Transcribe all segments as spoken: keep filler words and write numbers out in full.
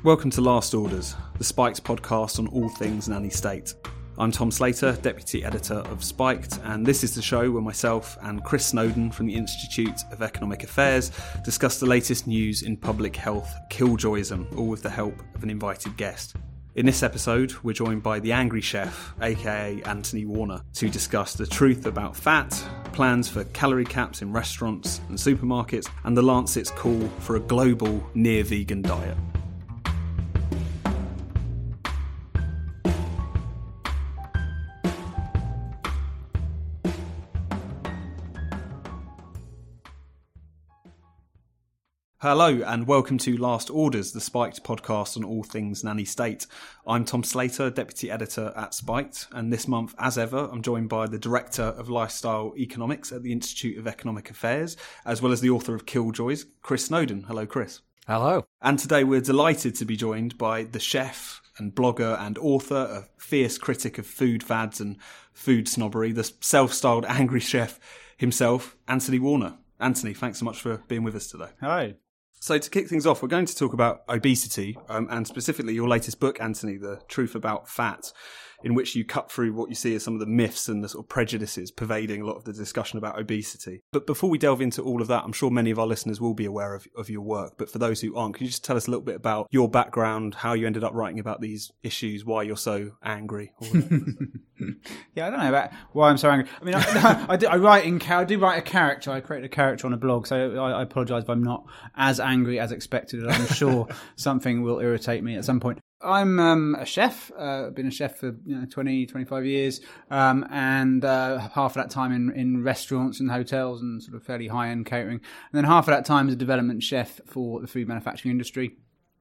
Welcome to Last Orders, the Spiked podcast on all things nanny state. I'm Tom Slater, Deputy Editor of Spiked, and this is the show where myself and Chris Snowdon from the Institute of Economic Affairs discuss the latest news in public health killjoyism, all with the help of an invited guest. In this episode, we're joined by the Angry Chef, aka Anthony Warner, to discuss the truth about fat, plans for calorie caps in restaurants and supermarkets, and the Lancet's call for a global near-vegan diet. Hello and welcome to Last Orders, the Spiked podcast on all things nanny state. I'm Tom Slater, Deputy Editor at Spiked, and this month, as ever, I'm joined by the Director of Lifestyle Economics at the Institute of Economic Affairs, as well as the author of Killjoys, Chris Snowdon. Hello, Chris. Hello. And today we're delighted to be joined by the chef and blogger and author, a fierce critic of food fads and food snobbery, the self-styled Angry Chef himself, Anthony Warner. Anthony, thanks so much for being with us today. Hi. So to kick things off, we're going to talk about obesity, um, and specifically your latest book, Anthony, The Truth About Fat, in which you cut through what you see as some of the myths and the sort of prejudices pervading a lot of the discussion about obesity. But before we delve into all of that, I'm sure many of our listeners will be aware of, of your work. But for those who aren't, can you just tell us a little bit about your background, how you ended up writing about these issues, why you're so angry? Yeah, I don't know about why I'm so angry. I mean, I, I, do, I write in I do write a character. I create a character on a blog, so I, I apologise if I'm not as angry as expected. I'm sure something will irritate me at some point. I'm um, a chef. Uh, I've been a chef for you know, twenty, twenty-five years, um, and uh, half of that time in, in restaurants and hotels and sort of fairly high-end catering. And then half of that time as a development chef for the food manufacturing industry.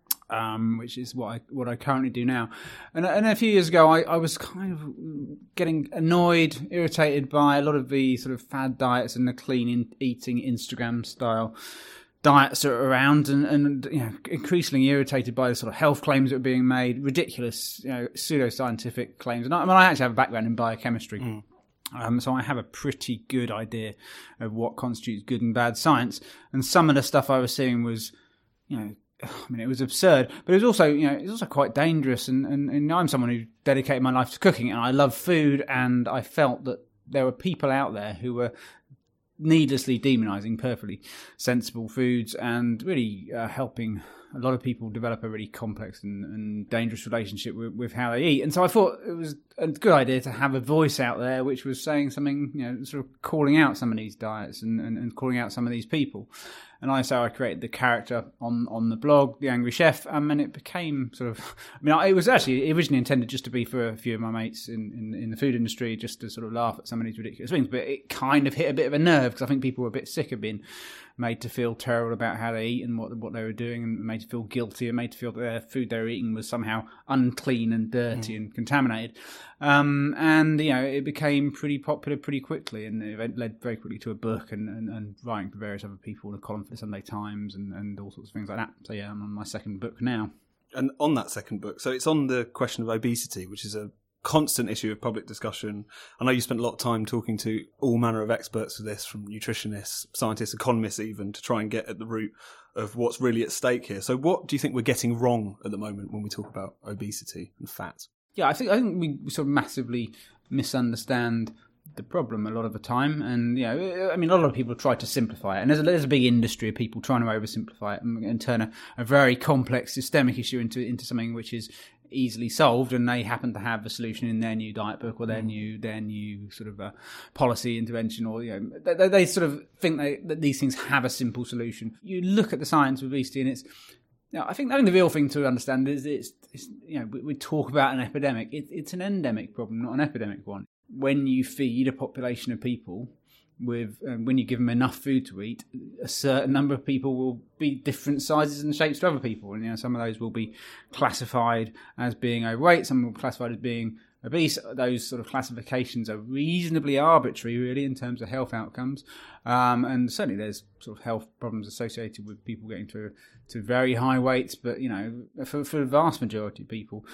Um, which is what I what I currently do now. And, and a few years ago, I, I was kind of getting annoyed, irritated by a lot of the sort of fad diets and the clean in, eating Instagram style diets that are around, and, and you know, increasingly irritated by the sort of health claims that were being made, ridiculous, you know, pseudoscientific claims. And I, I mean, I actually have a background in biochemistry. Mm. Um, so I have a pretty good idea of what constitutes good and bad science. And some of the stuff I was seeing was, you know, I mean, it was absurd, but it was also, you know, it was also quite dangerous. And, and, and I'm someone who dedicated my life to cooking, and I love food, and I felt that there were people out there who were needlessly demonising perfectly sensible foods and really uh, helping a lot of people develop a really complex and, and dangerous relationship with, with how they eat. And so I thought it was a good idea to have a voice out there which was saying something, you know, sort of calling out some of these diets and, and, and calling out some of these people. And I so I created the character on, on the blog, The Angry Chef, um, and it became sort of, I mean, it was actually originally intended just to be for a few of my mates in, in, in the food industry, just to sort of laugh at some of these ridiculous things. But it kind of hit a bit of a nerve because I think people were a bit sick of being made to feel terrible about how they eat and what what they were doing, and made to feel guilty and made to feel that their food they were eating was somehow unclean and dirty mm. and contaminated. Um, and, you know, it became pretty popular pretty quickly, and it led very quickly to a book and, and, and writing for various other people, and a column for the Sunday Times and, and all sorts of things like that. So, yeah, I'm on my second book now. And on that second book, so it's on the question of obesity, which is a constant issue of public discussion. I know you spent a lot of time talking to all manner of experts for this, from nutritionists, scientists, economists even, to try and get at the root of what's really at stake here. So what do you think we're getting wrong at the moment when we talk about obesity and fat? Yeah, I think I think we sort of massively misunderstand the problem a lot of the time. And, you know, I mean, a lot of people try to simplify it. And there's a, there's a big industry of people trying to oversimplify it and, and turn a, a very complex systemic issue into into something which is easily solved, and they happen to have a solution in their new diet book or their new their new sort of uh, policy intervention, or, you know, they, they sort of think they, that these things have a simple solution. You look at the science of obesity, and it's, you know, I think I think the real thing to understand is it's, it's you know, we, we talk about an epidemic. It, it's an endemic problem, not an epidemic one. When you feed a population of people with, um, when you give them enough food to eat, a certain number of people will be different sizes and shapes to other people. And, you know, some of those will be classified as being overweight, some will be classified as being obese. Those sort of classifications are reasonably arbitrary, really, in terms of health outcomes. Um, and certainly there's sort of health problems associated with people getting to to very high weights. But, you know, for, for the vast majority of people,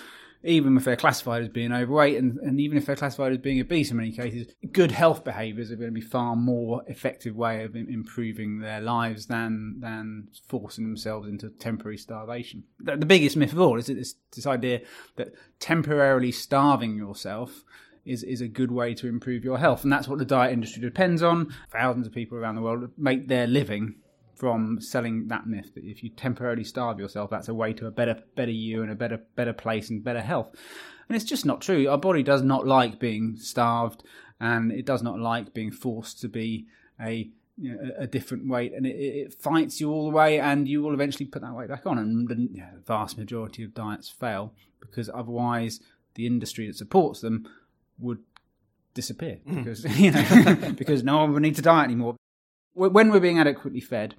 even if they're classified as being overweight, and, and even if they're classified as being obese in many cases, good health behaviours are going to be far more effective way of improving their lives than than forcing themselves into temporary starvation. The, the biggest myth of all is this, this idea that temporarily starving yourself is, is a good way to improve your health. And that's what the diet industry depends on. Thousands of people around the world make their living from selling that myth that if you temporarily starve yourself, that's a way to a better better you and a better better place and better health. And it's just not true. Our body does not like being starved, and it does not like being forced to be a you know, a different weight, and it, it fights you all the way, and you will eventually put that weight back on. And the you know, vast majority of diets fail because otherwise the industry that supports them would disappear because you know because no one would need to diet anymore. When we're being adequately fed,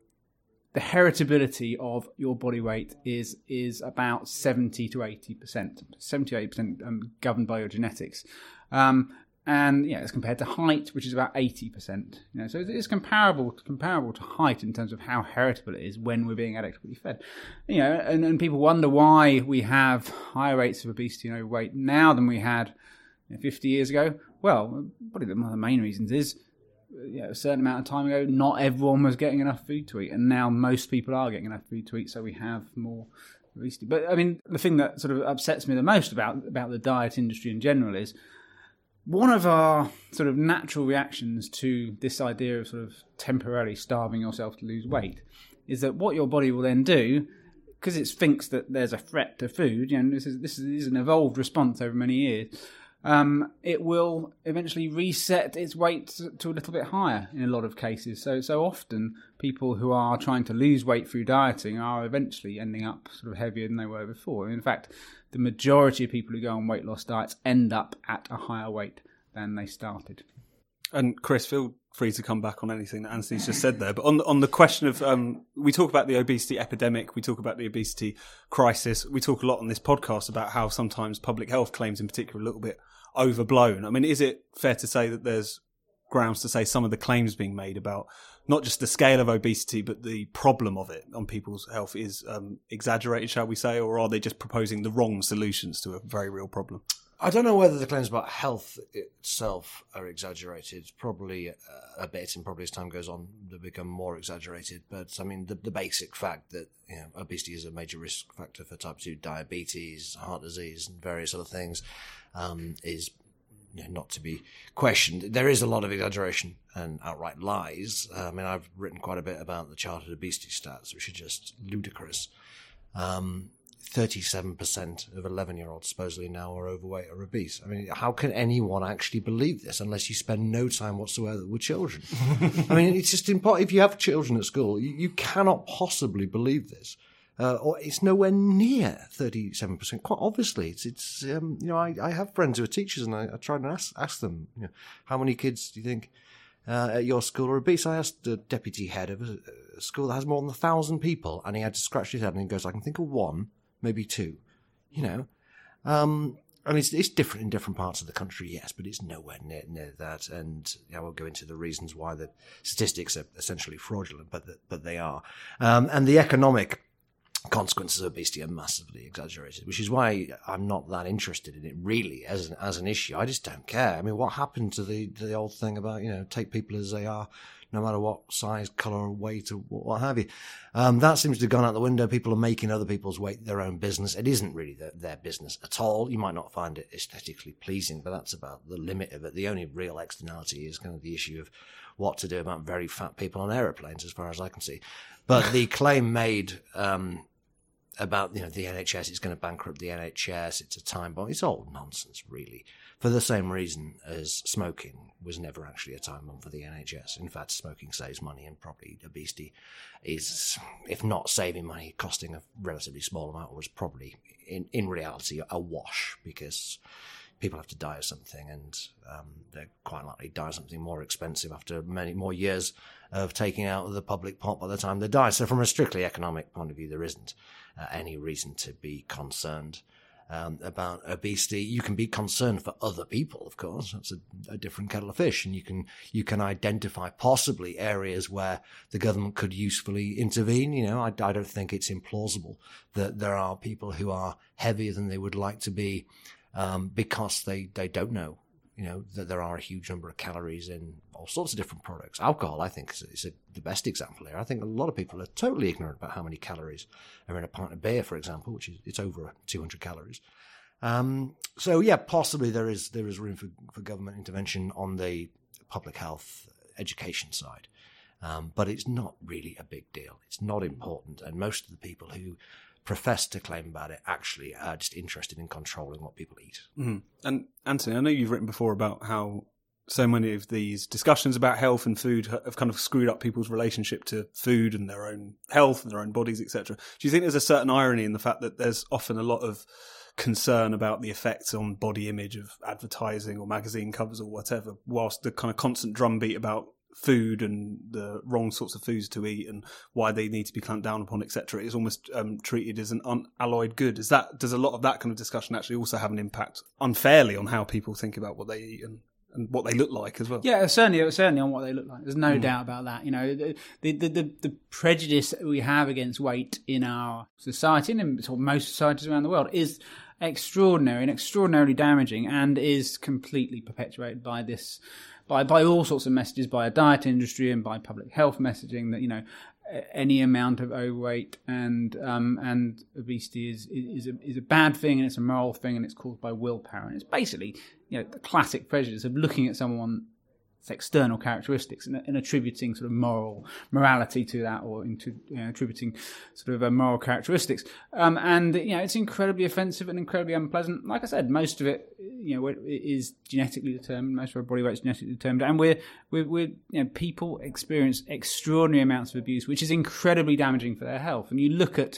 the heritability of your body weight is is about seventy to eighty percent. seventy to eighty percent um, governed by your genetics. Um, and yeah, as compared to height, which is about eighty percent. You know, so it's comparable comparable to height in terms of how heritable it is when we're being adequately fed. You know, and, and people wonder why we have higher rates of obesity and overweight now than we had you know, fifty years ago. Well, probably one of the main reasons is you know, a certain amount of time ago, not everyone was getting enough food to eat, and now most people are getting enough food to eat, so we have more obesity. But I mean, the thing that sort of upsets me the most about about the diet industry in general is one of our sort of natural reactions to this idea of sort of temporarily starving yourself to lose weight is that what your body will then do, because it thinks that there's a threat to food, you know, this is this is an evolved response over many years. Um, it will eventually reset its weight to a little bit higher in a lot of cases. So so often people who are trying to lose weight through dieting are eventually ending up sort of heavier than they were before. In fact, the majority of people who go on weight loss diets end up at a higher weight than they started. And Chris, feel free to come back on anything that Anthony's just said there. But on the, on the question of, um, we talk about the obesity epidemic, we talk about the obesity crisis, we talk a lot on this podcast about how sometimes public health claims in particular are a little bit overblown. I mean, is it fair to say that there's grounds to say some of the claims being made about not just the scale of obesity, but the problem of it on people's health is um, exaggerated, shall we say, or are they just proposing the wrong solutions to a very real problem? I don't know whether the claims about health itself are exaggerated. Probably uh, a bit, and probably as time goes on, they become more exaggerated. But I mean, the, the basic fact that you know, obesity is a major risk factor for type two diabetes, heart disease, and various other things um, is you know, not to be questioned. There is a lot of exaggeration and outright lies. Uh, I mean, I've written quite a bit about the childhood obesity stats, which are just ludicrous. Um, thirty-seven percent of eleven-year-olds supposedly now are overweight or obese. I mean, how can anyone actually believe this unless you spend no time whatsoever with children? I mean, it's just impossible. If you have children at school, you, you cannot possibly believe this. Uh, or it's nowhere near thirty-seven percent. Quite obviously, it's, it's um, you know, I, I have friends who are teachers, and I, I try and ask, ask them, you know, how many kids do you think uh, at your school are obese? I asked the deputy head of a, a school that has more than a thousand people, and he had to scratch his head, and he goes, I can think of one, maybe two, you know. Um, I mean, it's, it's different in different parts of the country, yes, but it's nowhere near, near that. And I won't go into the reasons why the statistics are essentially fraudulent, but the, but they are. Um, and the economic consequences of obesity are massively exaggerated, which is why I'm not that interested in it really as an, as an issue. I just don't care. I mean, what happened to the, the old thing about, you know, take people as they are, no matter what size, colour, weight, or what have you. Um, that seems to have gone out the window. People are making other people's weight their own business. It isn't really the, their business at all. You might not find it aesthetically pleasing, but that's about the limit of it. The only real externality is kind of the issue of what to do about very fat people on aeroplanes, as far as I can see. But the claim made um, about, you know, the N H S is going to bankrupt the N H S, it's a time bomb, it's all nonsense, really. For the same reason as smoking was never actually a time bomb for the N H S. In fact, smoking saves money, and probably obesity is, if not saving money, costing a relatively small amount, was probably, in, in reality, a wash, because people have to die of something, and um, they're quite likely to die of something more expensive after many more years of taking out of the public pot by the time they die. So from a strictly economic point of view, there isn't uh, any reason to be concerned. um, about obesity. You can be concerned for other people, of course. That's a, a different kettle of fish. And you can you can identify possibly areas where the government could usefully intervene. You know, I, I don't think it's implausible that there are people who are heavier than they would like to be um, because they, they don't know. You know, that there are a huge number of calories in all sorts of different products. Alcohol, I think, is, is a, the best example here. I think a lot of people are totally ignorant about how many calories are in a pint of beer, for example, which is it's over two hundred calories. Um, so, yeah, possibly there is there is room for, for government intervention on the public health education side. Um, but it's not really a big deal. It's not important. And most of the people who profess to claim about it actually are just interested in controlling what people eat. Mm. And Anthony, I know you've written before about how so many of these discussions about health and food have kind of screwed up people's relationship to food and their own health and their own bodies, et cetera. Do you think there's a certain irony in the fact that there's often a lot of concern about the effects on body image of advertising or magazine covers or whatever, whilst the kind of constant drumbeat about food and the wrong sorts of foods to eat and why they need to be clamped down upon, et cetera, is almost um, treated as an unalloyed good? Is that does a lot of that kind of discussion actually also have an impact unfairly on how people think about what they eat and, and what they look like as well? Yeah, certainly, certainly on what they look like. There's no mm. doubt about that. You know, the the, the the prejudice we have against weight in our society and in sort of most societies around the world is extraordinary and extraordinarily damaging, and is completely perpetuated by this. By by all sorts of messages, by a diet industry and by public health messaging that, you know, any amount of overweight and um, and obesity is is a, is a bad thing, and it's a moral thing, and it's caused by willpower. And it's basically, you know, the classic prejudice of looking at someone's external characteristics and, and attributing sort of moral morality to that, or into you know, attributing sort of uh, moral characteristics. Um, and you know, it's incredibly offensive and incredibly unpleasant. Like I said, most of it, you know, is genetically determined. Most of our body weight is genetically determined, and we're we're, we're you know, people experience extraordinary amounts of abuse, which is incredibly damaging for their health. And you look at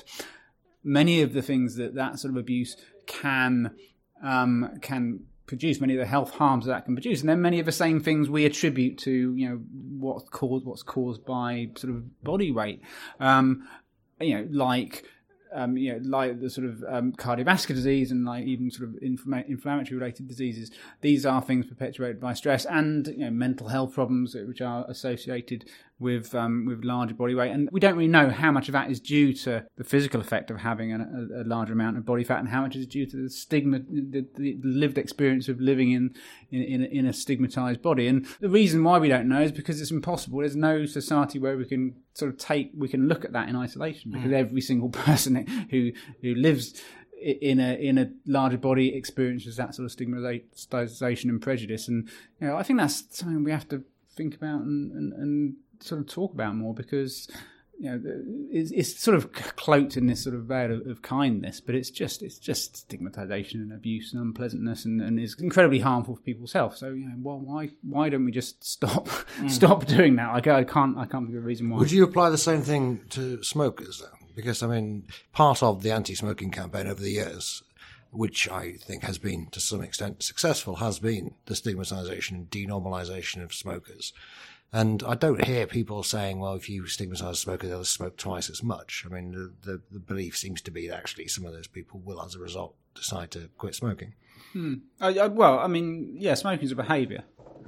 many of the things that that sort of abuse can um, can. produce, many of the health harms that, that can produce, and then many of the same things we attribute to, you know, what's caused what's caused by sort of body weight, um, you know, like um, you know, like the sort of um, cardiovascular disease and like even sort of inflama- inflammatory related diseases. These are things perpetuated by stress and, you know, mental health problems which are associated with um, with larger body weight, and we don't really know how much of that is due to the physical effect of having a, a larger amount of body fat, and how much is due to the stigma, the, the lived experience of living in in, in, a, in a stigmatized body. And the reason why we don't know is because it's impossible. There's no society where we can sort of take we can look at that in isolation, because mm. every single person who who lives in a in a larger body experiences that sort of stigmatization and prejudice. And you know, I think that's something we have to think about and, and, and sort of talk about more, because you know it's, it's sort of cloaked in this sort of veil of, of kindness, but it's just it's just stigmatization and abuse and unpleasantness, and, and is incredibly harmful for people's health. So you know, well, why why don't we just stop mm. stop doing that? Like, I can't I can't think of a reason why. Would you apply the same thing to smokers then? Because I mean, part of the anti-smoking campaign over the years, which I think has been to some extent successful, has been the stigmatization and denormalization of smokers. And I don't hear people saying, well, if you stigmatize a smoker, they'll smoke twice as much. I mean, the, the, the belief seems to be that actually some of those people will, as a result, decide to quit smoking. Hmm. I, I, well, I mean, yeah, smoking is a behaviour.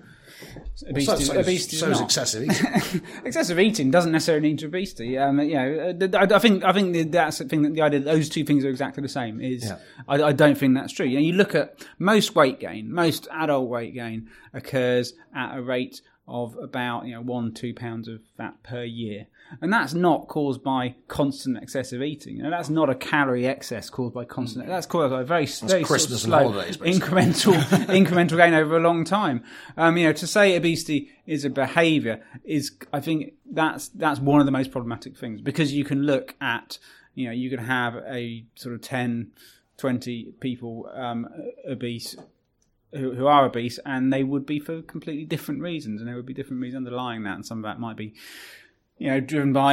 Obesity, so, so, obesity so is excessive eating. Excessive eating doesn't necessarily lead to obesity. Um, you know, I, I think I think that's the thing, that the idea that those two things are exactly the same is yeah. I, I don't think that's true. You know, you look at most weight gain, most adult weight gain occurs at a rate of about, you know, one, two pounds of fat per year. And that's not caused by constant excessive eating. You know, that's not a calorie excess caused by constant, mm. that's caused by a very, that's very Christmas sort of slow, and holidays, incremental, incremental gain over a long time. Um, you know, to say obesity is a behaviour is, I think that's, that's one of the most problematic things, because you can look at, you know, you can have a sort of ten, twenty people, um, obese, Who, who are obese, and they would be for completely different reasons, and there would be different reasons underlying that, and some of that might be, you know, driven by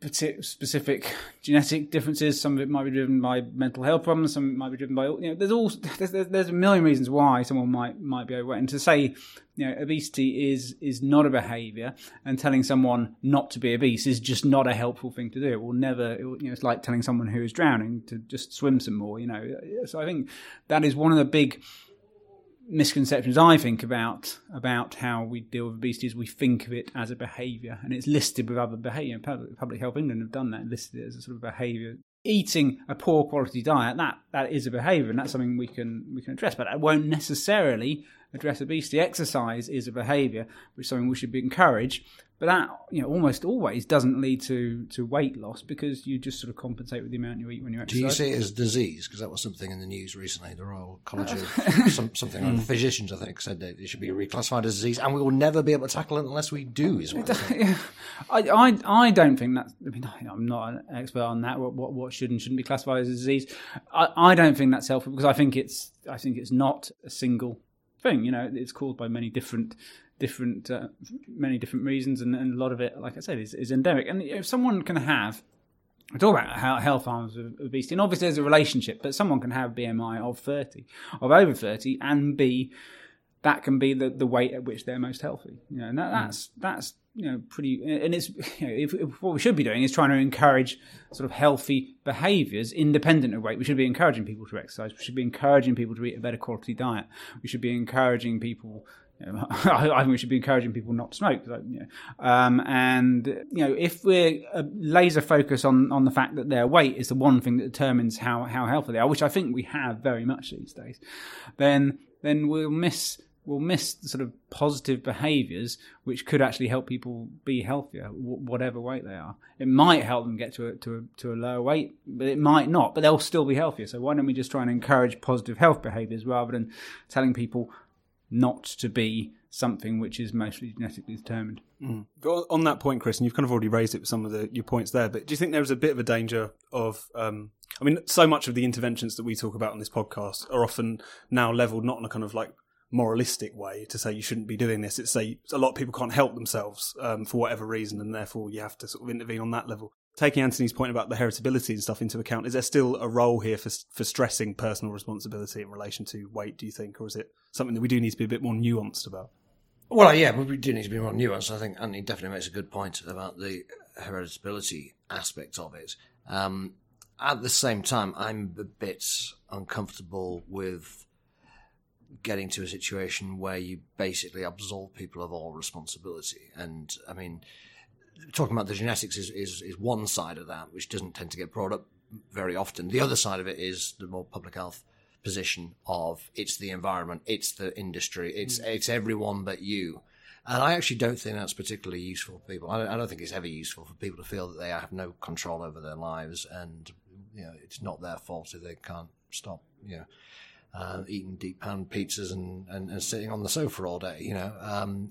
specific genetic differences. Some of it might be driven by mental health problems. Some of it might be driven by, you know, there's all there's, there's a million reasons why someone might might be overweight. And to say, you know, obesity is is not a behaviour, and telling someone not to be obese is just not a helpful thing to do. It will never, it will, you know, it's like telling someone who is drowning to just swim some more. You know, so I think that is one of the big misconceptions I think about about how we deal with obesity. Is we think of it as a behaviour, and it's listed with other behaviour. Public, Public Health England have done that, listed it as a sort of behaviour. Eating a poor quality diet, that that is a behaviour, and that's something we can we can address. But that won't necessarily address obesity. Exercise is a behaviour, which is something we should be encouraged. But that, you know, almost always doesn't lead to, to weight loss, because you just sort of compensate with the amount you eat when you exercise. Do you see it as disease? Because that was something in the news recently. The Royal College of some, something like physicians, I think, said that it should be reclassified as disease, and we will never be able to tackle it unless we do. Is what I, I, I I don't think that. I mean, I'm not an expert on that. What what, what should and shouldn't be classified as a disease? I, I don't think that's helpful, because I think it's I think it's not a single thing. You know, it's caused by many different. different uh, many different reasons, and, and a lot of it, like I said, is, is endemic. And if someone can have, we talk about how health harms of obesity, and obviously there's a relationship, but someone can have B M I of thirty, of over thirty, and be, that can be the, the weight at which they're most healthy. You know, and that, that's, that's, you know, pretty, and it's, you know, if, if what we should be doing is trying to encourage sort of healthy behaviours independent of weight. We should be encouraging people to exercise. We should be encouraging people to eat a better quality diet. We should be encouraging people, you know, I think we should be encouraging people not to smoke. You know. um, and, you know, if we're uh, laser focused on, on the fact that their weight is the one thing that determines how, how healthy they are, which I think we have very much these days, then then we'll miss we'll miss the sort of positive behaviours which could actually help people be healthier, w- whatever weight they are. It might help them get to a, to a, to a lower weight, but it might not. But they'll still be healthier. So why don't we just try and encourage positive health behaviours rather than telling people not to be something which is mostly genetically determined. Mm. On that point, Chris, and you've kind of already raised it with some of the, your points there, but do you think there is a bit of a danger of, um, I mean, so much of the interventions that we talk about on this podcast are often now levelled not in a kind of like moralistic way to say you shouldn't be doing this. It's say a lot of people can't help themselves um, for whatever reason, and therefore you have to sort of intervene on that level. Taking Anthony's point about the heritability and stuff into account, is there still a role here for for stressing personal responsibility in relation to weight, do you think? Or is it something that we do need to be a bit more nuanced about? Well, yeah, we do need to be more nuanced. I think Anthony definitely makes a good point about the heritability aspect of it. Um, at the same time, I'm a bit uncomfortable with getting to a situation where you basically absolve people of all responsibility. And, I mean, talking about the genetics is, is, is one side of that, which doesn't tend to get brought up very often. The other side of it is the more public health position of it's the environment, it's the industry, it's mm. it's everyone but you. And I actually don't think that's particularly useful for people. I don't, I don't think it's ever useful for people to feel that they have no control over their lives, and you know it's not their fault if they can't stop, you know, uh, eating deep pan pizzas and, and, and sitting on the sofa all day. You know, um,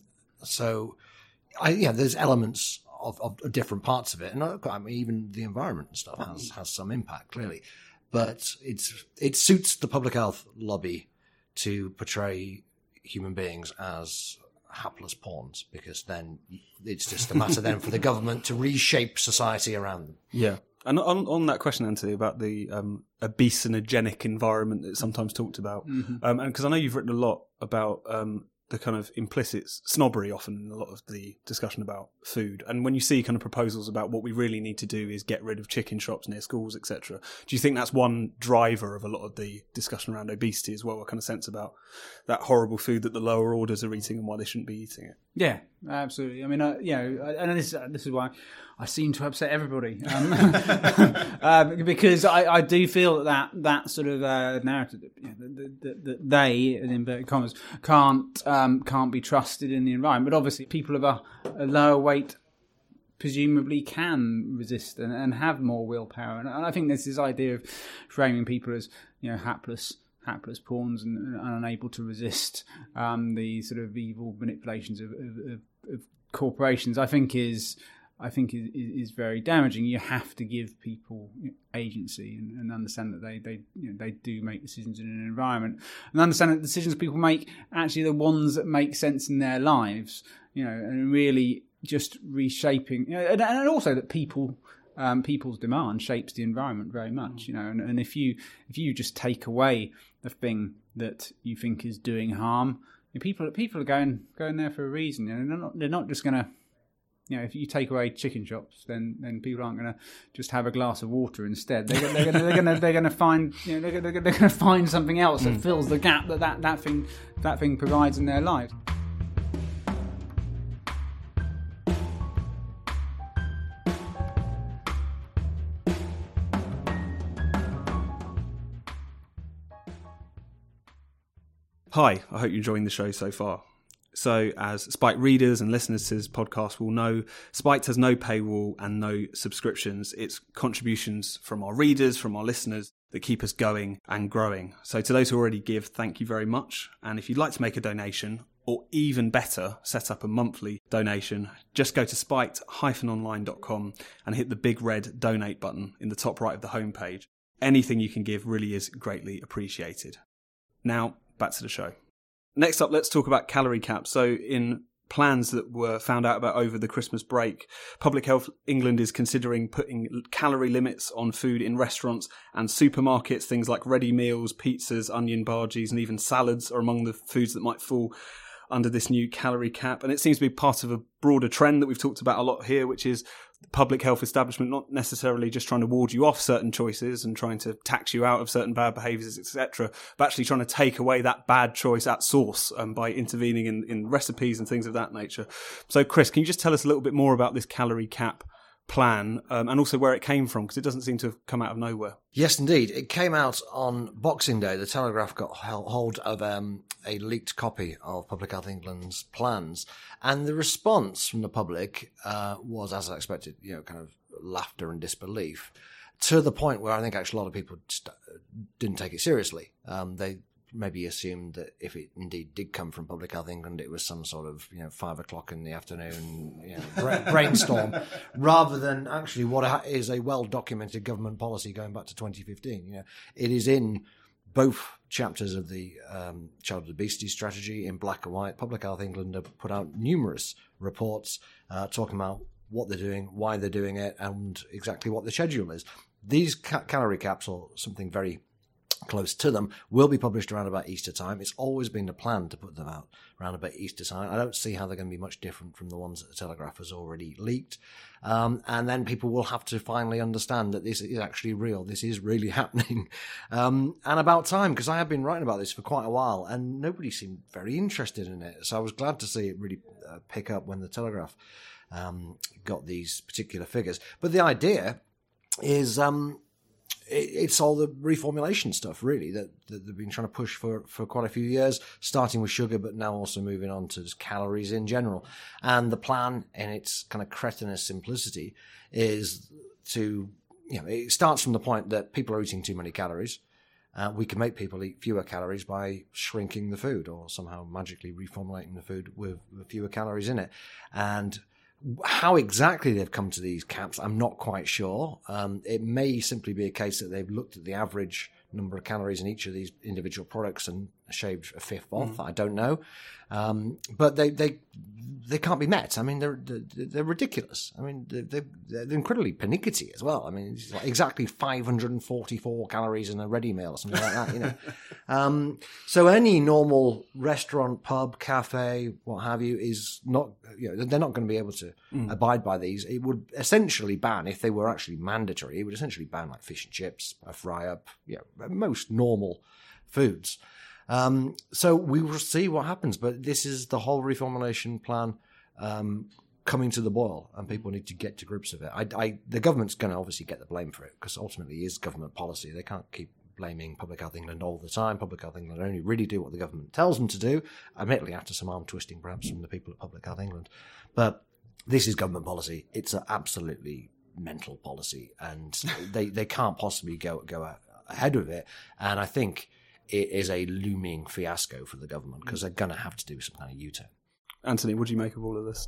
so I yeah, there's elements of, of different parts of it, and I mean even the environment and stuff has has some impact clearly. But it's it suits the public health lobby to portray human beings as hapless pawns, because then it's just a matter then for the government to reshape society around them. Yeah. And on, on that question, Anthony, about the um, obesogenic environment that's sometimes talked about, mm-hmm. um, and because I know you've written a lot about um, the kind of implicit snobbery often in a lot of the discussion about food. And when you see kind of proposals about what we really need to do is get rid of chicken shops near schools, et cetera, do you think that's one driver of a lot of the discussion around obesity as well? A kind of sense about that horrible food that the lower orders are eating and why they shouldn't be eating it? Yeah, absolutely. I mean, uh, you know, and this, uh, this is why I seem to upset everybody, um, uh, because I, I do feel that that sort of uh, narrative that, you know, that, that, that they, in inverted commas, can't um, can't be trusted in the environment. But obviously, people of a, a lower weight presumably can resist and, and have more willpower. And I think there's this idea of framing people as, you know, hapless. hapless pawns and, and unable to resist um, the sort of evil manipulations of, of, of corporations, I think is I think is, is very damaging. You have to give people agency and, and understand that they they you know, they do make decisions in an environment, and understand that the decisions people make actually are the ones that make sense in their lives. You know, and really just reshaping. You know, and, and also that people um, people's demand shapes the environment very much. You know, and, and if you if you just take away the thing that you think is doing harm, you know, people people are going going there for a reason. You know, they're not they're not just going to. You know, if you take away chicken shops, then, then people aren't going to just have a glass of water instead. They're, they're going to they're going to they're going to find you know they're, they're going to find something else that mm. fills the gap that, that that thing that thing provides in their lives. Hi, I hope you're enjoying the show so far. So, as Spiked readers and listeners to this podcast will know, Spiked has no paywall and no subscriptions. It's contributions from our readers, from our listeners, that keep us going and growing. So to those who already give, thank you very much. And if you'd like to make a donation, or even better, set up a monthly donation, just go to spiked dash online dot com and hit the big red donate button in the top right of the homepage. Anything you can give really is greatly appreciated. Now, back to the show. Next up, let's talk about calorie caps. So in plans that were found out about over the Christmas break, Public Health England is considering putting calorie limits on food in restaurants and supermarkets. Things like ready meals, pizzas, onion bhajis, and even salads are among the foods that might fall under this new calorie cap. And it seems to be part of a broader trend that we've talked about a lot here, which is the public health establishment not necessarily just trying to ward you off certain choices and trying to tax you out of certain bad behaviours, et cetera, but actually trying to take away that bad choice at source um, by intervening in, in recipes and things of that nature. So, Chris, can you just tell us a little bit more about this calorie cap plan um, and also where it came from, because it doesn't seem to have come out of nowhere? Yes, indeed. It came out on Boxing Day. The Telegraph got hold of um, a leaked copy of Public Health England's plans, and the response from the public uh, was, as I expected, you know, kind of laughter and disbelief, to the point where I think actually a lot of people just didn't take it seriously. Um, they maybe assumed that if it indeed did come from Public Health England, it was some sort of, you know, five o'clock in the afternoon, you know, bra- brainstorm, rather than actually what is a well-documented government policy going back to twenty fifteen. You know, it is in both chapters of the um, Childhood Obesity Strategy in black and white. Public Health England have put out numerous reports uh, talking about what they're doing, why they're doing it, and exactly what the schedule is. These ca- calorie caps, or something very close to them, will be published around about Easter time. It's always been the plan to put them out around about Easter time. I don't see how they're going to be much different from the ones that the Telegraph has already leaked. Um, and then people will have to finally understand that this is actually real. This is really happening. Um, and about time, because I have been writing about this for quite a while and nobody seemed very interested in it. So I was glad to see it really uh, pick up when the Telegraph um, got these particular figures. But the idea is um, it, it's all the reformulation stuff, really, that, that they've been trying to push for, for quite a few years, starting with sugar, but now also moving on to just calories in general. And the plan, in its kind of cretinous simplicity, is to, you know, it starts from the point that people are eating too many calories. Uh, we can make people eat fewer calories by shrinking the food or somehow magically reformulating the food with, with fewer calories in it. And how exactly they've come to these caps, I'm not quite sure. Um, it may simply be a case that they've looked at the average number of calories in each of these individual products and shaved a fifth off. Mm. I don't know. Um, but they, they, they can't be met. I mean, they're, they're, they're ridiculous. I mean, they're, they're incredibly pernickety as well. I mean, it's like exactly five hundred forty-four calories in a ready meal or something like that, you know. Um, so any normal restaurant, pub, cafe, what have you, is not, you know, they're not going to be able to mm. abide by these. It would essentially ban, if they were actually mandatory, it would essentially ban like fish and chips, a fry up, you know, most normal foods. Um, so we will see what happens, but this is the whole reformulation plan um, coming to the boil, and people need to get to grips with it. I, I, the government's going to obviously get the blame for it, because ultimately it is government policy. They can't keep blaming Public Health England all the time. Public Health England only really do what the government tells them to do, admittedly after some arm twisting perhaps from the people at Public Health England. But this is government policy. It's an absolutely mental policy, and they, they can't possibly go, go ahead with it. And I think it is a looming fiasco for the government, because they're going to have to do some kind of U-turn. Anthony, what do you make of all of this?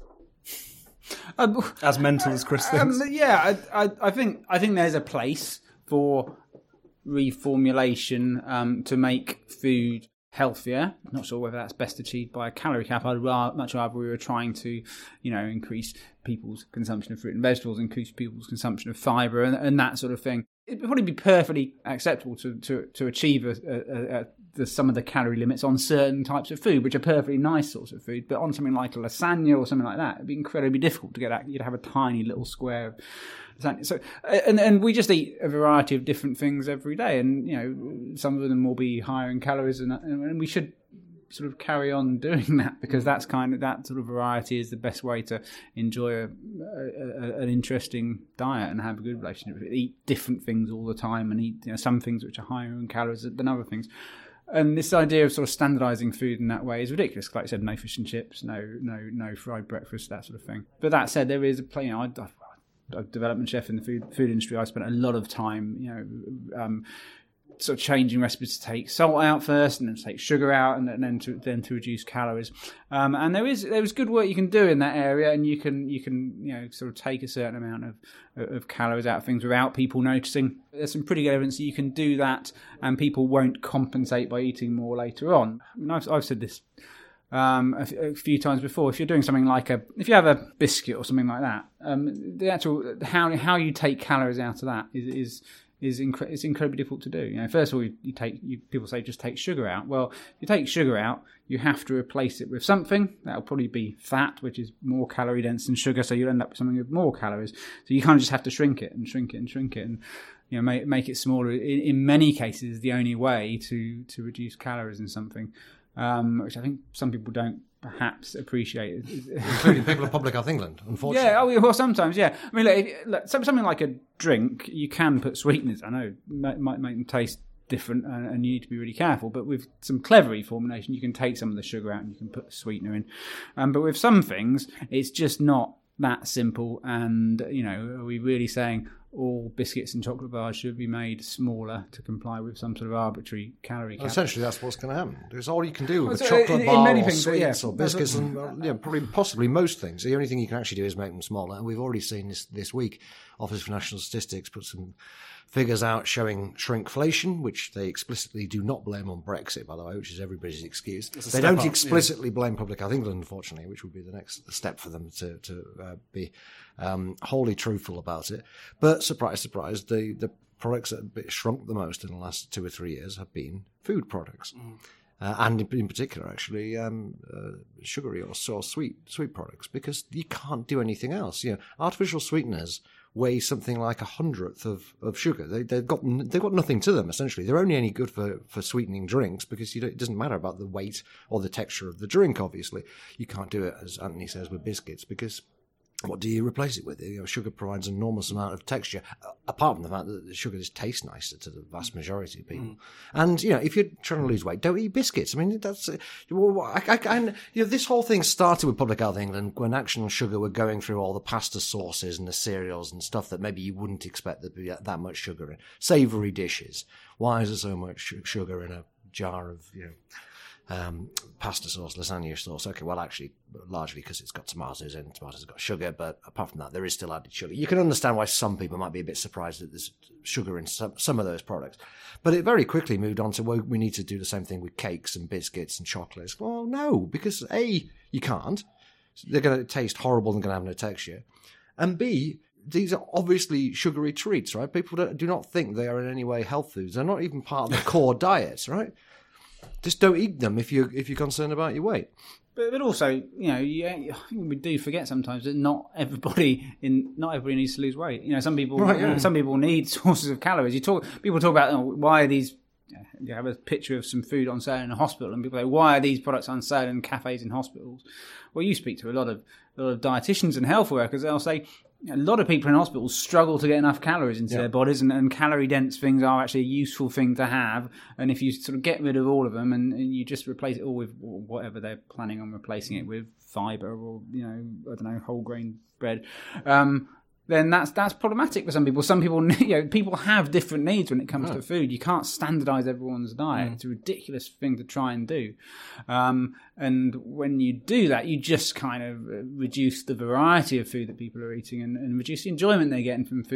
Um, as mental as Chris thinks. Um, yeah, I, I, I think I think there's a place for reformulation um, to make food healthier. Not sure whether that's best achieved by a calorie cap. I'd rather, much rather we were trying to, you know, increase people's consumption of fruit and vegetables, increase people's consumption of fibre and, and that sort of thing. It'd probably be perfectly acceptable to to, to achieve a, a, a, the, some of the calorie limits on certain types of food, which are perfectly nice sorts of food. But on something like a lasagna or something like that, it'd be incredibly difficult to get that. You'd have a tiny little square of lasagna. So, and and we just eat a variety of different things every day, and you know, some of them will be higher in calories, and, and we should sort of carry on doing that, because that's kind of that sort of variety is the best way to enjoy a, a, a, an interesting diet and have a good relationship. Eat different things all the time, and eat, you know, some things which are higher in calories than other things. And this idea of sort of standardising food in that way is ridiculous. Like I said, no fish and chips, no no no fried breakfast, that sort of thing. But that said, there is a you know, I, I'm a development chef in the food food industry. I spent a lot of time, you know. Um, sort of changing recipes to take salt out first, and then to take sugar out, and then to then to reduce calories. Um, and there is there is good work you can do in that area, and you can you can you know sort of take a certain amount of of calories out of things without people noticing. There's some pretty good evidence that you can do that, and people won't compensate by eating more later on. I mean, I've, I've said this um, a, f- a few times before. If you're doing something like a if you have a biscuit or something like that, um, the actual how how you take calories out of that is is is incre- it's incredibly difficult to do. You know, first of all, you, you take you, people say just take sugar out. Well, if you take sugar out, you have to replace it with something. That'll probably be fat, which is more calorie dense than sugar, so you'll end up with something with more calories. So you kind of just have to shrink it and shrink it and shrink it, and you know make make it smaller. In, in many cases, the only way to to reduce calories in something, um, which I think some people don't perhaps appreciate, including people of Public Health England, unfortunately. Yeah, oh, well, sometimes, yeah. I mean, look, if, look, something like a drink, you can put sweeteners. I know it might make them taste different, and, and you need to be really careful. But with some clever reformulation, you can take some of the sugar out and you can put a sweetener in. Um, but with some things, it's just not that simple. And you know, are we really saying all biscuits and chocolate bars should be made smaller to comply with some sort of arbitrary calorie cap? Well, essentially, that's what's going to happen. It's all you can do with well, a so chocolate in, bar in many or things, sweets yeah. or biscuits, and uh, yeah, probably possibly most things. The only thing you can actually do is make them smaller. And we've already seen this this week. Office for National Statistics put some figures out showing shrinkflation, which they explicitly do not blame on Brexit, by the way, which is everybody's excuse. They don't up, explicitly yeah. blame Public Health England, unfortunately, which would be the next step for them to, to uh, be um, wholly truthful about it. But surprise, surprise, the, the products that have shrunk the most in the last two or three years have been food products. Mm. Uh, and in, in particular, actually, um, uh, sugary or, or sweet sweet products, because you can't do anything else. You know, artificial sweeteners weigh something like a hundredth of, of sugar. They, they've got they've got nothing to them, essentially. They're only any good for, for sweetening drinks, because you don't, it doesn't matter about the weight or the texture of the drink, obviously. You can't do it, as Anthony says, with biscuits, because what do you replace it with? You know, sugar provides an enormous amount of texture, uh, apart from the fact that the sugar just tastes nicer to the vast majority of people. Mm. And, you know, if you're trying to lose weight, don't eat biscuits. I mean, that's, uh, well, I, I, I, you know, this whole thing started with Public Health England when Action on Sugar were going through all the pasta sauces and the cereals and stuff that maybe you wouldn't expect there'd be that much sugar in. Savoury dishes. Why is there so much sugar in a jar of, you know, Um, pasta sauce, lasagna sauce? Okay, well, actually, largely because it's got tomatoes in, tomatoes have got sugar, but apart from that, there is still added sugar. You can understand why some people might be a bit surprised that there's sugar in some, some of those products. But it very quickly moved on to, well, we need to do the same thing with cakes and biscuits and chocolates. Well, no, because A, you can't. They're going to taste horrible and going to have no texture. And B, these are obviously sugary treats, right? People don't, do not think they are in any way health foods. They're not even part of the core diets, right? Just don't eat them if you're if you're concerned about your weight. But, but also, you know, you, I think we do forget sometimes that not everybody in not everybody needs to lose weight. You know, some people right, yeah. some people need sources of calories. You talk people talk about, oh, why are these. You have a picture of some food on sale in a hospital, and people say, why are these products on sale in cafes and hospitals? Well, you speak to a lot of a lot of dietitians and health workers. They'll say a lot of people in hospitals struggle to get enough calories into yeah. their bodies, and, and calorie-dense things are actually a useful thing to have. And if you sort of get rid of all of them and, and you just replace it all with whatever they're planning on replacing it with, fibre or, you know, I don't know, whole grain bread, um, then that's that's problematic for some people. Some people, you know, people have different needs when it comes oh. to food. You can't standardise everyone's diet. Mm. It's a ridiculous thing to try and do. Um, and when you do that, you just kind of reduce the variety of food that people are eating and, and reduce the enjoyment they're getting from food.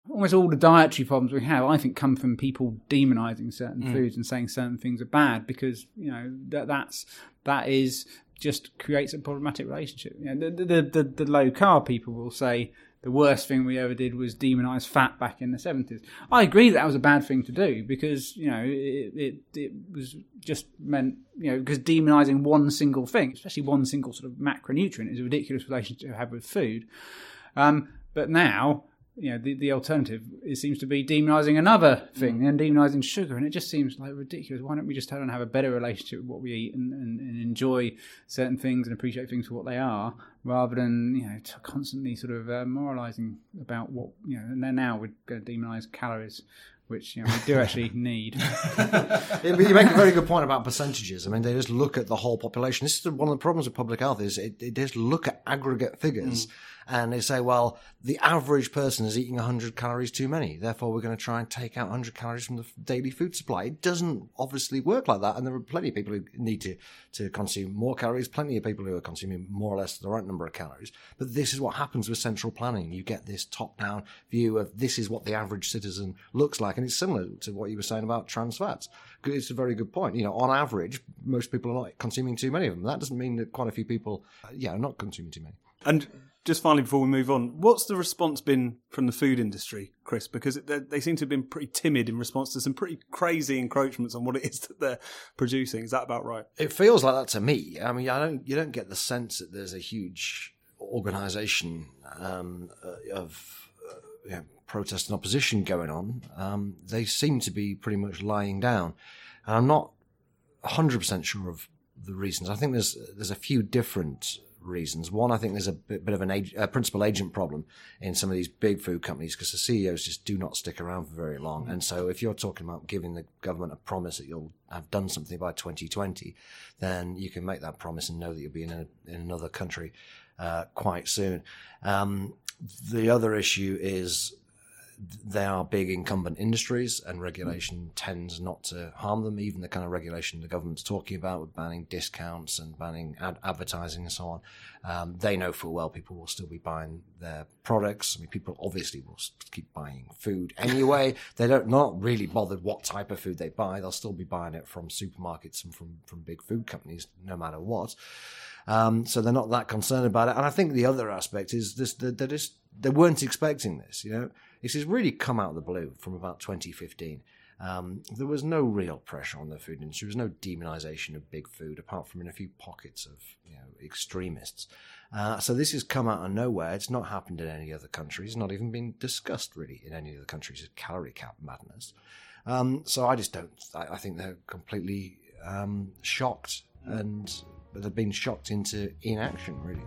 almost all the dietary problems we have, I think, come from people demonising certain mm. foods and saying certain things are bad because, you know, that that's that is just creates a problematic relationship. You know, the, the, the, the low carb people will say the worst thing we ever did was demonise fat back in the seventies. I agree that that was a bad thing to do because, you know, it, it, it was just meant, you know, because demonising one single thing, especially one single sort of macronutrient, is a ridiculous relationship to have with food. Um, but now, you know, the, the alternative it seems to be demonising another thing mm. and demonising sugar, and it just seems like ridiculous. Why don't we just try and have a better relationship with what we eat and, and, and enjoy certain things and appreciate things for what they are, rather than, you know, constantly sort of uh, moralising about what, you know. And then now we're going to demonise calories, which, you know, we do actually need. You make a very good point about percentages. I mean, they just look at the whole population. This is one of the problems with public health is it, it just look at aggregate figures. Mm. And they say, well, the average person is eating one hundred calories too many. Therefore, we're going to try and take out one hundred calories from the daily food supply. It doesn't obviously work like that. And there are plenty of people who need to, to consume more calories, plenty of people who are consuming more or less the right number of calories. But this is what happens with central planning. You get this top-down view of this is what the average citizen looks like. And it's similar to what you were saying about trans fats. It's a very good point. You know, on average, most people are not consuming too many of them. That doesn't mean that quite a few people, yeah, are not consuming too many. And just finally, before we move on, what's the response been from the food industry, Chris? Because they, they seem to have been pretty timid in response to some pretty crazy encroachments on what it is that they're producing. Is that about right? It feels like that to me. I mean, I don't. You don't get the sense that there's a huge organisation um, of uh, you know, protest and opposition going on. Um, they seem to be pretty much lying down, and I'm not one hundred percent sure of the reasons. I think there's there's a few different reasons. One, I think there's a bit, bit of an ag- a principal agent problem in some of these big food companies because the C E Os just do not stick around for very long. And so if you're talking about giving the government a promise that you'll have done something by twenty twenty, then you can make that promise and know that you'll be in, a, in another country uh, quite soon. Um, the other issue is they are big incumbent industries and regulation tends not to harm them. Even the kind of regulation the government's talking about with banning discounts and banning ad- advertising and so on, um, they know full well people will still be buying their products. I mean, people obviously will keep buying food anyway. They don't not really bothered what type of food they buy. They'll still be buying it from supermarkets and from, from big food companies no matter what. Um, so they're not that concerned about it. And I think the other aspect is this, that they just, they weren't expecting this, you know. This has really come out of the blue from about twenty fifteen. Um, there was no real pressure on the food industry. There was no demonization of big food, apart from in a few pockets of, you know, extremists. Uh, so this has come out of nowhere. It's not happened in any other countries. It's not even been discussed really in any other countries as calorie cap madness. Um, so I just don't. I, I think they're completely um, shocked, and they've been shocked into inaction, really.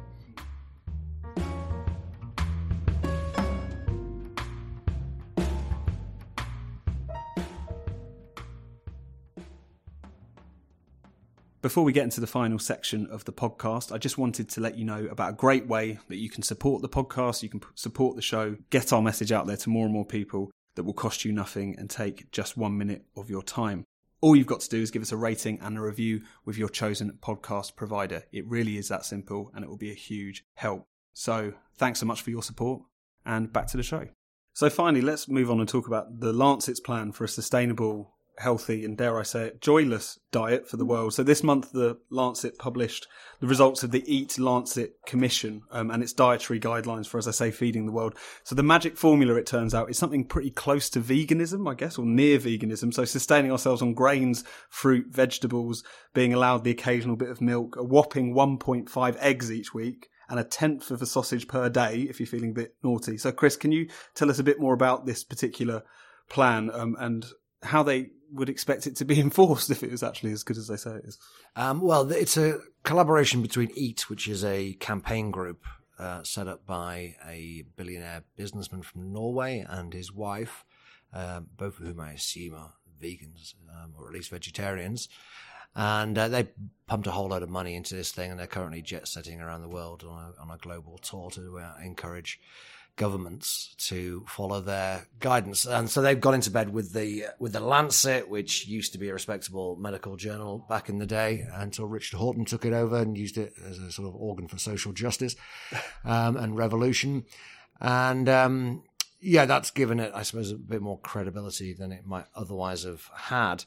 Before we get into the final section of the podcast, I just wanted to let you know about a great way that you can support the podcast, you can support the show, get our message out there to more and more people that will cost you nothing and take just one minute of your time. All you've got to do is give us a rating and a review with your chosen podcast provider. It really is that simple, and it will be a huge help. So thanks so much for your support, and back to the show. So finally, let's move on and talk about the Lancet's plan for a sustainable, healthy, and dare I say it, joyless diet for the world. So this month, the Lancet published the results of the Eat Lancet Commission um, and its dietary guidelines for, as I say, feeding the world. So the magic formula, it turns out, is something pretty close to veganism, I guess, or near veganism. So sustaining ourselves on grains, fruit, vegetables, being allowed the occasional bit of milk, a whopping one point five eggs each week, and a tenth of a sausage per day if you're feeling a bit naughty. So Chris, can you tell us a bit more about this particular plan um, and how they would expect it to be enforced if it was actually as good as they say it is? Um, well, it's a collaboration between EAT, which is a campaign group uh, set up by a billionaire businessman from Norway and his wife, um, both of whom I assume are vegans, um, or at least vegetarians. And uh, they pumped a whole load of money into this thing, and they're currently jet-setting around the world on a, on a global tour to uh, encourage governments to follow their guidance. And so they've got into bed with the with the Lancet, which used to be a respectable medical journal back in the day, until Richard Horton took it over and used it as a sort of organ for social justice um, and revolution. And um, yeah, that's given it, I suppose, a bit more credibility than it might otherwise have had.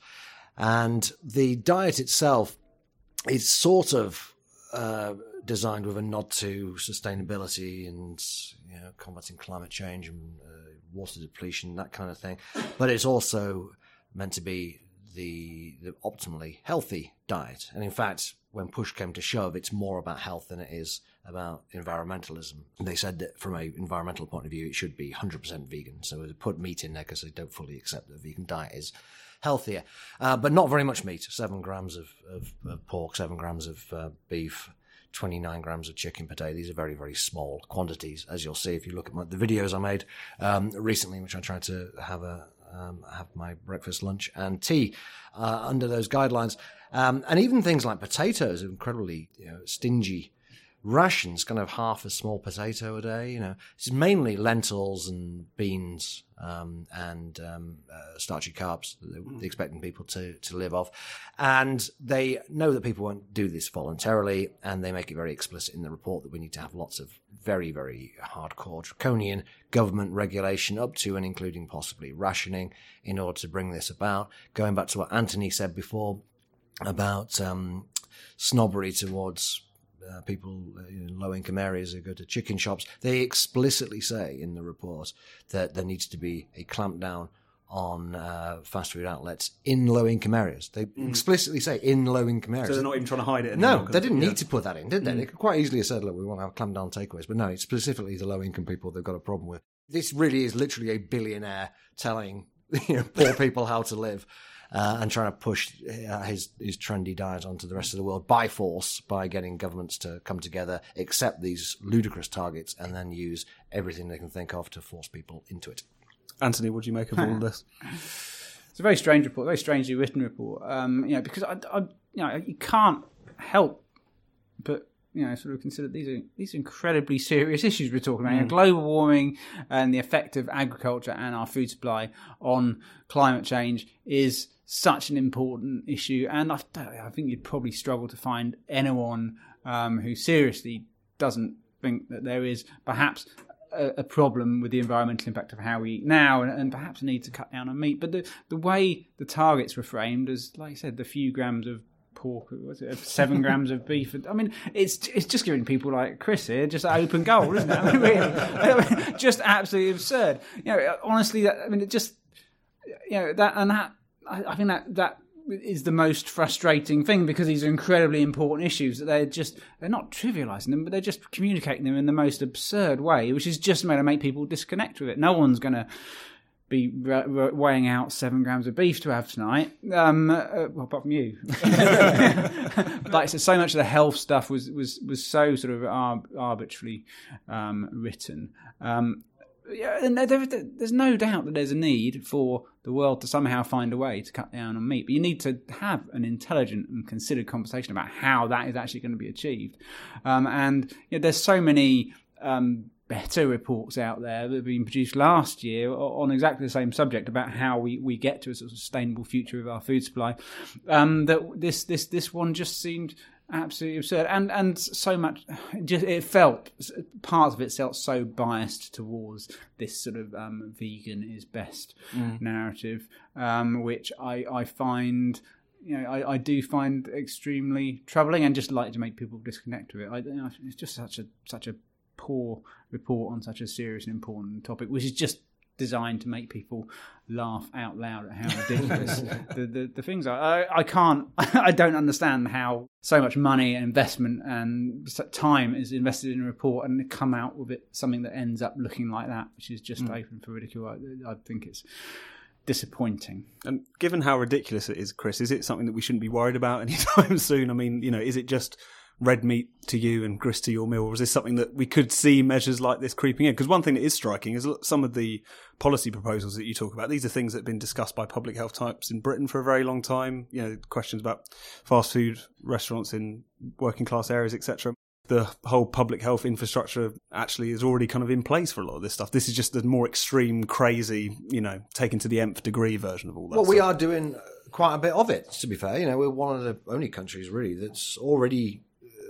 And the diet itself is sort of uh, designed with a nod to sustainability and, you know, combating climate change and uh, water depletion, that kind of thing. But it's also meant to be the, the optimally healthy diet. And in fact, when push came to shove, it's more about health than it is about environmentalism. They said that from an environmental point of view, it should be one hundred percent vegan. So they put meat in there because they don't fully accept that a vegan diet is healthier. Uh, but not very much meat. Seven grams of, of, of pork, seven grams of uh, beef, twenty-nine grams of chicken per day. These are very, very small quantities, as you'll see if you look at my, the videos I made um, recently, which I tried to have a um, have my breakfast, lunch, and tea uh, under those guidelines. Um, and even things like potatoes are incredibly, you know, stingy rations, kind of half a small potato a day. You know, it's mainly lentils and beans um, and um, uh, starchy carbs that they're expecting people to, to live off. And they know that people won't do this voluntarily, and they make it very explicit in the report that we need to have lots of very, very hardcore draconian government regulation up to and including possibly rationing in order to bring this about. Going back to what Anthony said before about um, snobbery towards uh, people in low-income areas who go to chicken shops, they explicitly say in the report that there needs to be a clampdown on uh, fast food outlets in low-income areas. They mm. explicitly say in low-income areas. So they're not even trying to hide it anymore. No, they didn't yeah. need to put that in, did they? Mm. They could quite easily have said, look, we want to have clampdown takeaways. But no, it's specifically the low-income people they've got a problem with. This really is literally a billionaire telling, you know, poor people how to live. Uh, and trying to push uh, his his trendy diet onto the rest of the world by force, by getting governments to come together, accept these ludicrous targets, and then use everything they can think of to force people into it. Anthony, what do you make of all of this? It's a very strange report, very strangely written report. Um, you know, because I, I, you know, you can't help but, you know, sort of consider these are these are incredibly serious issues we're talking about. Mm. You know, global warming and the effect of agriculture and our food supply on climate change is such an important issue, and I, I think you'd probably struggle to find anyone um, who seriously doesn't think that there is perhaps a, a problem with the environmental impact of how we eat now, and, and perhaps a need to cut down on meat. But the the way the targets were framed as, like I said, the few grams of pork, was it seven grams of beef? I mean, it's it's just giving people like Chris here just an open goal, isn't it? I mean, really, I mean, just absolutely absurd. You know, honestly, that, I mean, it just, you know, that and that. I think that that is the most frustrating thing, because these are incredibly important issues that they're just they're not trivialising them, but they're just communicating them in the most absurd way, which is just going to make people disconnect with it. No one's going to be weighing out seven grams of beef to have tonight, um, uh, well, apart from you. Like I said, so much of the health stuff was was was so sort of ar- arbitrarily um, written. Um, Yeah, and there, there's no doubt that there's a need for the world to somehow find a way to cut down on meat. But you need to have an intelligent and considered conversation about how that is actually going to be achieved. Um, and you know, there's so many um, better reports out there that have been produced last year on exactly the same subject about how we, we get to a sort of sustainable future of our food supply. Um, that this this this one just seemed absolutely absurd, and and so much. Just it felt parts of it felt so biased towards this sort of um, vegan is best mm. narrative, um, which I I find. You know, I, I do find extremely troubling, and just like to make people disconnect with it. I, you know, it's just such a such a poor report on such a serious and important topic, which is just designed to make people laugh out loud at how ridiculous the, the, the things are. I, I can't, I don't understand how so much money and investment and time is invested in a report and come out with it something that ends up looking like that, which is just mm. open for ridicule. I, I think it's disappointing. And given how ridiculous it is, Chris, is it something that we shouldn't be worried about anytime soon? I mean, you know, is it just red meat to you and grist to your meal, or is this something that we could see measures like this creeping in? Because one thing that is striking is some of the policy proposals that you talk about. These are things that have been discussed by public health types in Britain for a very long time. You know, questions about fast food restaurants in working class areas, et cetera. The whole public health infrastructure actually is already kind of in place for a lot of this stuff. This is just the more extreme, crazy, you know, taken to the nth degree version of all that. Well, stuff. we are doing quite a bit of it, to be fair. You know, we're one of the only countries really that's already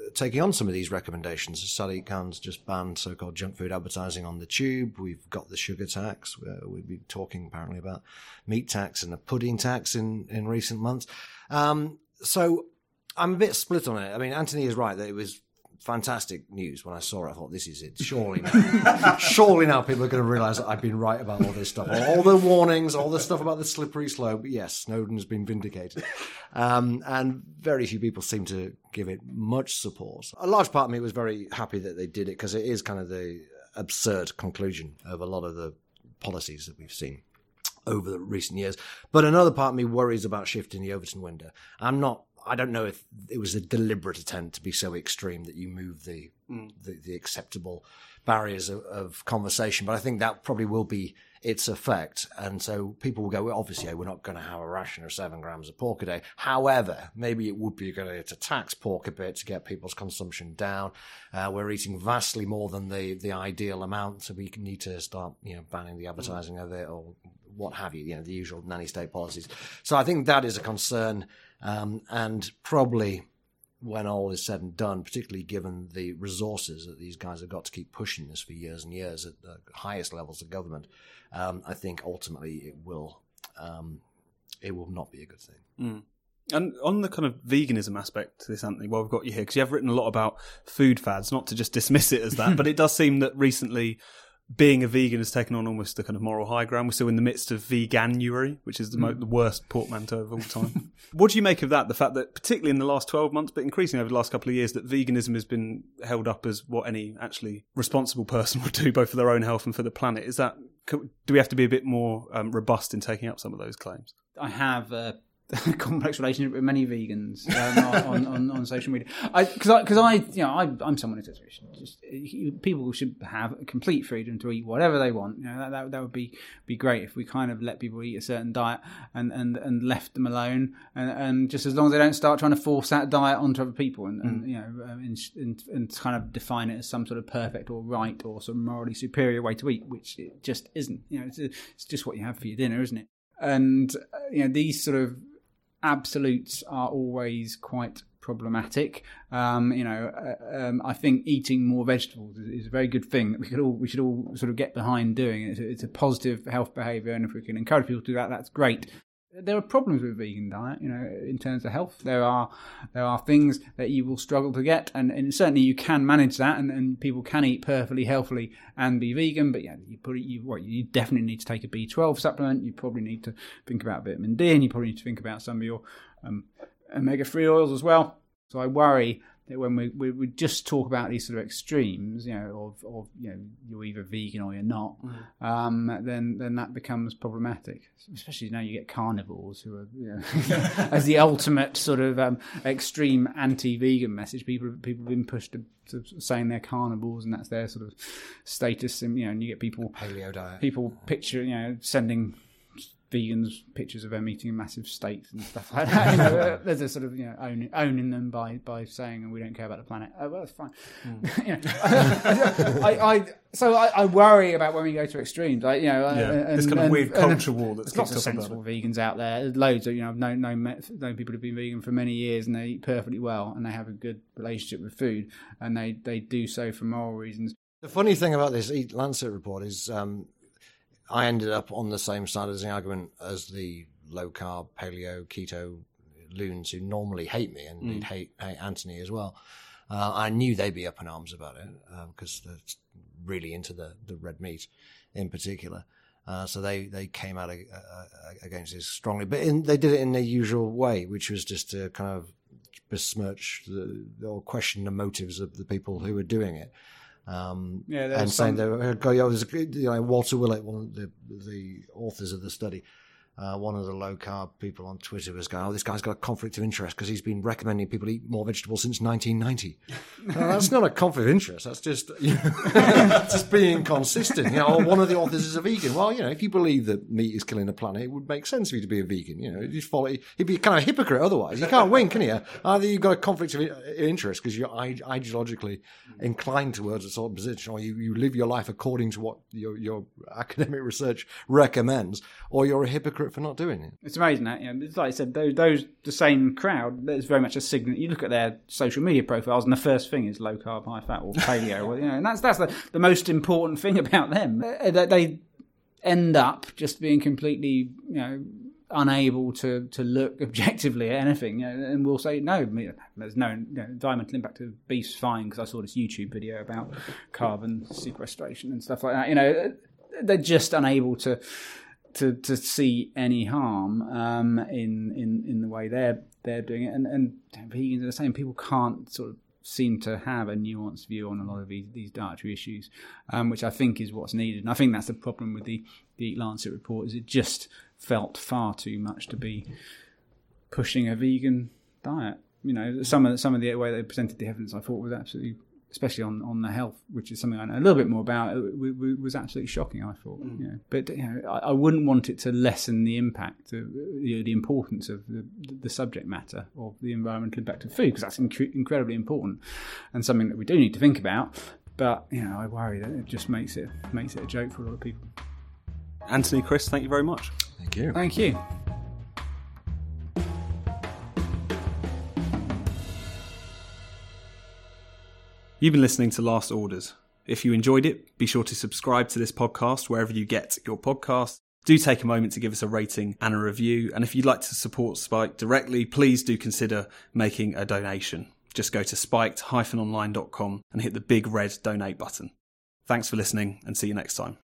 taking on some of these recommendations. Sadiq Khan's just banned so-called junk food advertising on the tube. We've got the sugar tax. We've been talking apparently about meat tax and a pudding tax in, in recent months. Um, so I'm a bit split on it. I mean, Anthony is right that it was fantastic news when I saw it. I thought, this is it. Surely now, surely now people are going to realise that I've been right about all this stuff. All, all the warnings, all the stuff about the slippery slope. Yes, Snowden has been vindicated. Um, and very few people seem to give it much support. A large part of me was very happy that they did it because it is kind of the absurd conclusion of a lot of the policies that we've seen over the recent years. But another part of me worries about shifting the Overton window. I'm not I don't know if it was a deliberate attempt to be so extreme that you move the mm. the, the acceptable barriers of, of conversation, but I think that probably will be its effect. And so people will go, well, obviously, we're not going to have a ration of seven grams of pork a day. However, maybe it would be a good idea to tax pork a bit to get people's consumption down. Uh, we're eating vastly more than the, the ideal amount, so we need to start, you know, banning the advertising mm. of it or what have you, you know, the usual nanny state policies. So I think that is a concern. Um, and probably when all is said and done, particularly given the resources that these guys have got to keep pushing this for years and years at the highest levels of government, um, I think ultimately it will um, it will not be a good thing. Mm. And on the kind of veganism aspect to this, Anthony, well, we've got you here, because you have written a lot about food fads, not to just dismiss it as that, but it does seem that recently being a vegan has taken on almost the kind of moral high ground. We're still in the midst of Veganuary, which is the, mo- the worst portmanteau of all time. What do you make of that? The fact that particularly in the last twelve months, but increasingly over the last couple of years, that veganism has been held up as what any actually responsible person would do, both for their own health and for the planet. Is that, do we have to be a bit more um, robust in taking up some of those claims? I have a complex relationship with many vegans um, on, on, on social media. Because I, because I, I, you know, I, I'm someone who says just people should have complete freedom to eat whatever they want. You know, that, that that would be be great if we kind of let people eat a certain diet and, and, and left them alone, and, and just as long as they don't start trying to force that diet onto other people, and, and you know, and, and, and kind of define it as some sort of perfect or right or some morally superior way to eat, which it just isn't. You know, it's, it's just what you have for your dinner, isn't it? And you know, these sort of absolutes are always quite problematic. Um, you know, uh, um, I think eating more vegetables is, is a very good thing that we could all we should all sort of get behind doing. It's a, it's a positive health behaviour, and if we can encourage people to do that, that's great. There are problems with vegan diet, you know, in terms of health. There are there are things that you will struggle to get, and, and certainly you can manage that, and, and people can eat perfectly healthily and be vegan. But yeah, you put you what you definitely need to take a B twelve supplement. You probably need to think about vitamin D, and you probably need to think about some of your um, omega three oils as well. So I worry that when we, we we just talk about these sort of extremes, you know, of, of you know, you're either vegan or you're not, mm. um, then then that becomes problematic. Especially now you get carnivores who are, you know, as the ultimate sort of um, extreme anti-vegan message. People people have been pushed to, to saying they're carnivores, and that's their sort of status. And you know, and you get people paleo diet. People picture, you know, sending vegans pictures of them eating massive steaks and stuff like that. You know, there's a sort of, you know, owning, owning them by, by saying we don't care about the planet. Oh, well, that's fine. Mm. you know, I, I so I, I worry about when we go to extremes. I, you know, yeah. and, this kind of and, weird culture war that's there's lots of sensible vegans out there. There's loads of, you know, I've known, known, known people who've been vegan for many years and they eat perfectly well and they have a good relationship with food, and they, they do so for moral reasons. The funny thing about this Eat Lancet report is um, I ended up on the same side of the argument as the low-carb, paleo, keto loons who normally hate me, and mm. hate, hate Anthony as well. Uh, I knew they'd be up in arms about it because uh, they're really into the, the red meat in particular. Uh, so they, they came out uh, against this strongly. But in, they did it in their usual way, which was just to kind of besmirch the, or question the motives of the people who were doing it. Um, yeah, and saying some... there was you know, Walter Willett, one of the, the authors of the study, uh, one of the low carb people on Twitter was going, "Oh, this guy's got a conflict of interest because he's been recommending people eat more vegetables since nineteen ninety." Well, that's not a conflict of interest. That's just you know, just being consistent. You know, or one of the authors is a vegan. Well, you know, if you believe that meat is killing the planet, it would make sense for you to be a vegan. You know, you follow. He'd be kind of a hypocrite otherwise. You can't win, can you? Either you've got a conflict of interest because you're ideologically inclined towards a sort of position, or you, you live your life according to what your, your academic research recommends, or you're a hypocrite it for not doing it. It's amazing that, you know, it's like I said, those, those the same crowd, there's very much a signal. You look at their social media profiles, and the first thing is low carb, high fat, or paleo, or, you know, and that's that's the, the most important thing about them. That they end up just being completely, you know, unable to, to look objectively at anything, you know, and we'll say no. There's no, you know, environmental impact of beef's fine because I saw this YouTube video about carbon sequestration and stuff like that. You know, they're just unable to to to see any harm um, in in in the way they're they're doing it, and and vegans are the same. People can't sort of seem to have a nuanced view on a lot of these, these dietary issues, um, which I think is what's needed. And I think that's the problem with the, the Eat Lancet report, is it just felt far too much to be pushing a vegan diet. You know, some of the, some of the way they presented the evidence, I thought was absolutely, especially on, on the health, which is something I know a little bit more about, it, it was absolutely shocking, I thought. Mm. You know, but you know, I, I wouldn't want it to lessen the impact, of, you know, the importance of the, the subject matter of the environmental impact of food, because that's inc- incredibly important and something that we do need to think about. But you know, I worry that it just makes it makes it a joke for a lot of people. Anthony, Chris, thank you very much. Thank you. Thank you. You've been listening to Last Orders. If you enjoyed it, be sure to subscribe to this podcast wherever you get your podcasts. Do take a moment to give us a rating and a review. And if you'd like to support Spiked directly, please do consider making a donation. Just go to spiked dash online dot com and hit the big red donate button. Thanks for listening, and see you next time.